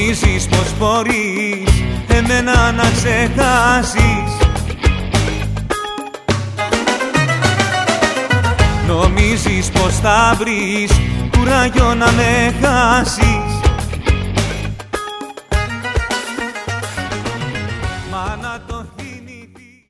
Νομίζεις πως μπορείς εμένα να ξεχάσεις? Νομίζεις πως θα βρεις κουράγιο να με χάσεις?